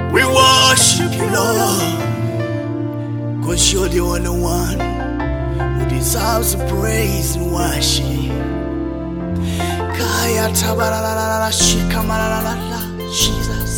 We worship you, Lord, 'cause you're the only one who deserves the praise and worship. Kaya tabarala shikamarala, Jesus.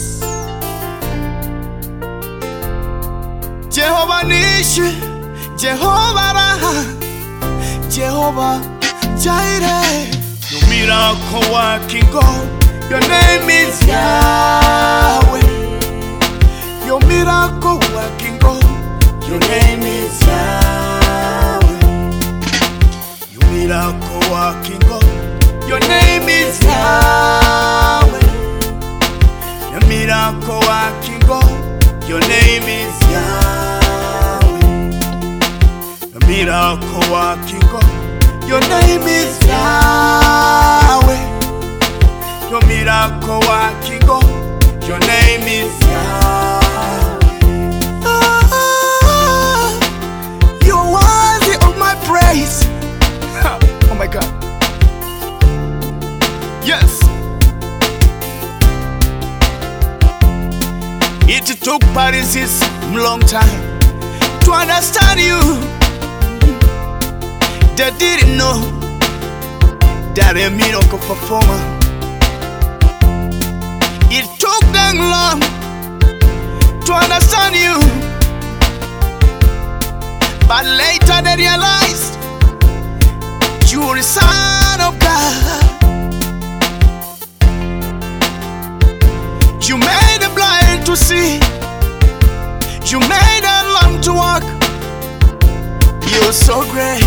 Jehovah Nishi, Jehovah Raha, Jehovah Jireh. Your miracle working God, your name is Yahweh. Your miracle working God, your name is Yahweh. Your miracle working God, your name is Yahweh. Your miracle working God, your name is Yahweh. Your miracle working God, your name is Yahweh. Your miracle working God, your name is Yahweh. You're worthy of my praise. Oh my God. Yes. It took Paris a long time to understand you. They didn't know that a miracle performer. It took them long to understand you, but later they realized you were the Son of God. You made the blind to see, you made the lame to walk. You're so great.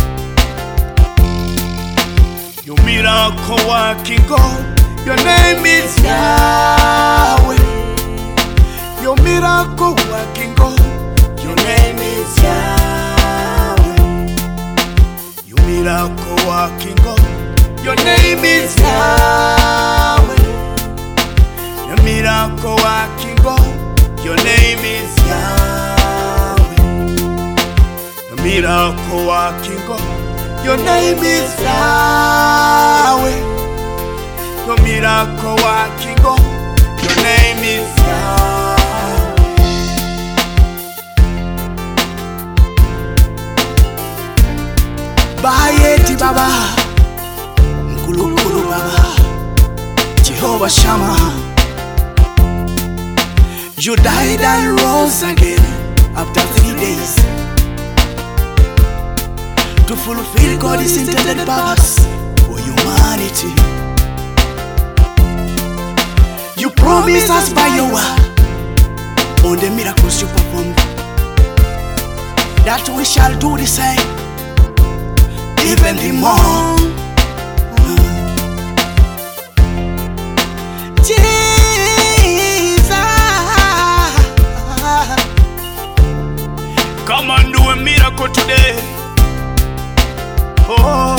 Your miracle working God, your name is Yahweh. Your miracle working God, your name is Yahweh. Your miracle working God, your name is Yahweh. Your miracle working God, your name is Yahweh. Your miracle working God, your name is Yahweh. Your miracle working God, your name is Yahweh. Bayeti Baba, Nkulu Baba, Jehovah Shammah. You died and rose again after 3 days to fulfill God's intended purpose for humanity. You promised us by your word on the miracles you performed that we shall do the same, even the more. Come and do a miracle today. Oh,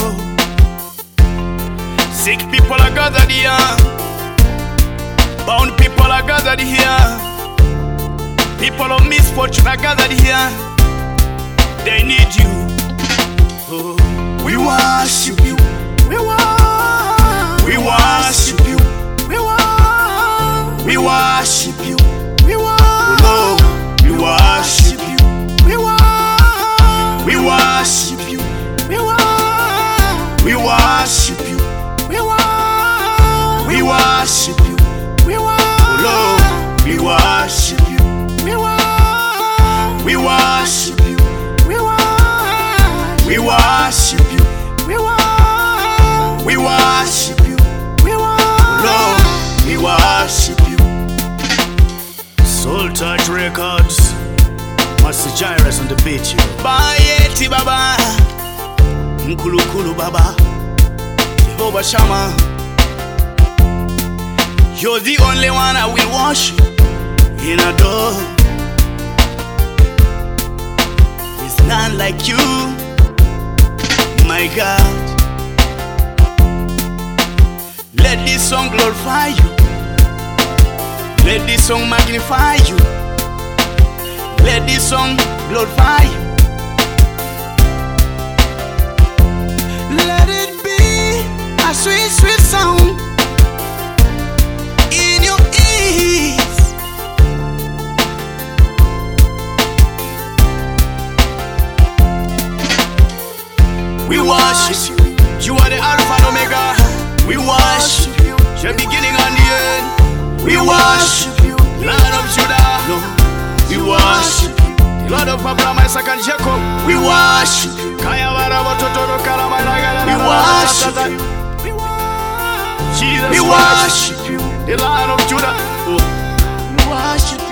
sick people are gathered here, bound people are gathered here, people of misfortune are gathered here. They need you. Oh, we worship you. We worship you. We worship you. We worship you. We worship you. We worship you. We worship you. Lord, we worship you. We worship you. We worship you. We worship you. Lord, we worship you. Soul Touch Records, Master Jairus on the beat. Bayeti Baba, Nkulu Baba, Jehovah Shammah. You're the only one I will worship and adore. There's none like you, my God. Let this song glorify you. Let this song magnify you. Let this song glorify you. Let it be a sweet, sweet sound in your ears. We worship you. You are the Alpha and Omega. We worship you. The beginning and the end. We worship you. Lion of Judah. We worship you. Lord of Abraham, Isaac and Jacob. We worship you. We worship you. Jesus, we worship you. The Lion of Judah. We worship you.